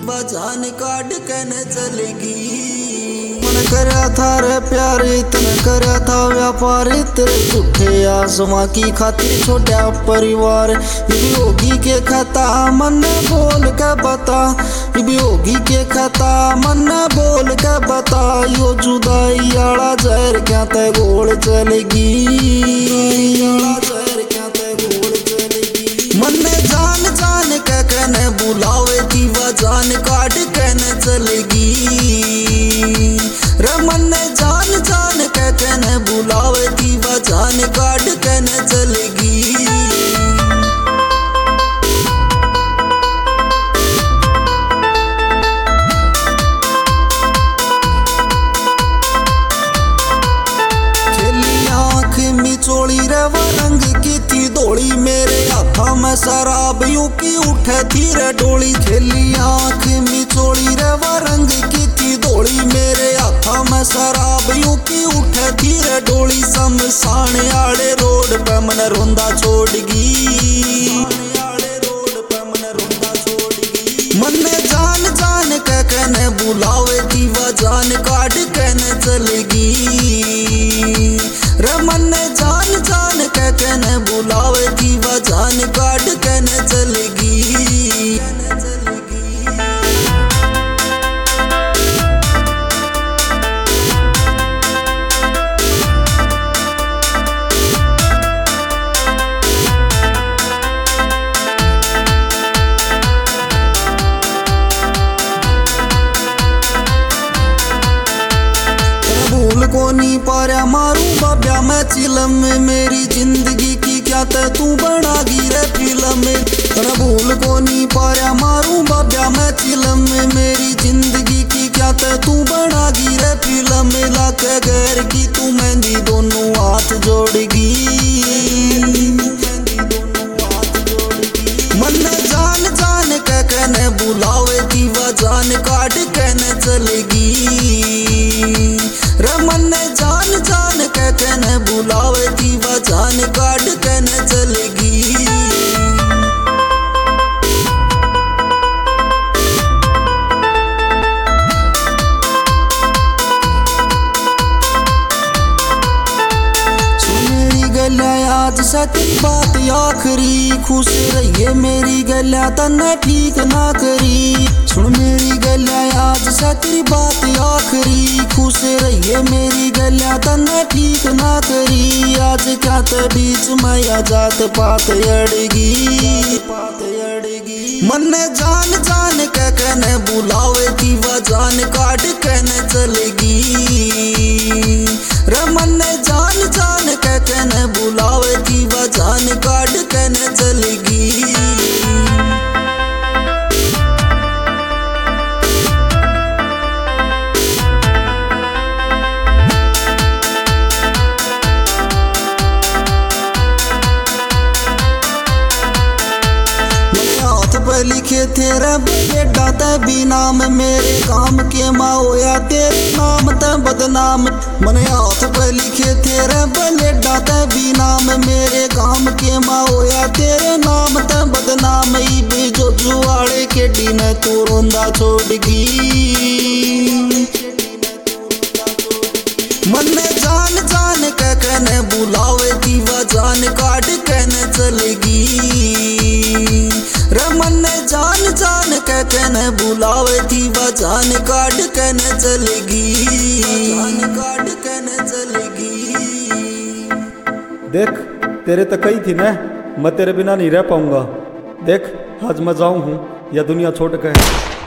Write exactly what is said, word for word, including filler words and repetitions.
जान काट के न चलेगी। मन करा था रे प्यारे तने करा था व्यापार तेरे झूठे आसमां की खातिर छोटा परिवार। भी होगी के खता मन बोल के बता, भी होगी के खता मन बोल के बता। यो जुदाई आला जहर क्या ते गोल चलेगी, जहर क्या ते गोल चलेगी। मन जान जान के कहने बुलावे थी वह जान काट के न चलेगी। रे मन जान जान के कहने बुलावे थी वह जान काट के न चलेगी। चोली रे वो रंग की थी धोली मेरे हाथा में शराब यूं की उठे थी रे डोली। खेली आँख में चोली रे वो रंग की थी धोली मेरे हाथा में शराब यूं की उठे थी रे डोली। शमशान आड़े रोड पे मन रोंदा छोड़गी, मन जान जान के कहने बुलावे थी वह जान काट के न चलेगी। रे मन जान जान के कहने बुलावे थी वह जान काट के न चलेगी। भूल को नहीं पाया मारू बाब्या मैं चिलम में मेरी जिंदगी की क्या ते तू बनागी रे फिल्म में। तेरा भूल को नहीं पाया मारू बाब्या मैं चिलम में मेरी जिंदगी की क्या ते तू बनागी रे फिल्म में। लाके गैर की तू मेहंदी दोनों हाथ जोड़गी, मन जान जान के कहने बुलावे थी वह जान काट के न चलेगी। रे मन जान जान के कहने बुलावे थी वह जान काट के न चलेगी। आज से तेरी बात आखिरी खुश रहिए मेरी गलिया तन्ने ठीक ना करी। सुन मेरी गलिया आज से तेरी बात आखिरी खुश रहिए मेरी गलिया तन्ने ठीक ना करी। आज क्या ते बीच में आ जात पात अड़गी, मन जान जान के कहने बुलावे थी वह जान काट के न चलेगी। रे मन जान जान के कहने बुलावे थी वह जान काट के न चलेगी। लिखे तेरे बेटा ते भी नाम मेरे काम के माँ होया तेरे नाम ते बदनाम। मने हाथ पे लिखे तेरे बेटा ते भी नाम मेरे काम के माँ होया तेरे नाम ते बदनाम। ई जो जुआड़े के डी ने तू रोंदा छोड़गी, मन जान जान के कहने बुलावे थी वह जान काट के न चलेगी। रे मन जान जान के कहने बुलावे थी वह जान काट के न चलेगी, जान काट के न चलेगी। देख तेरे तक कही थी ना मैं तेरे बिना नहीं रह पाऊंगा। देख आज मैं जाऊं हूँ या दुनिया छोड़ के।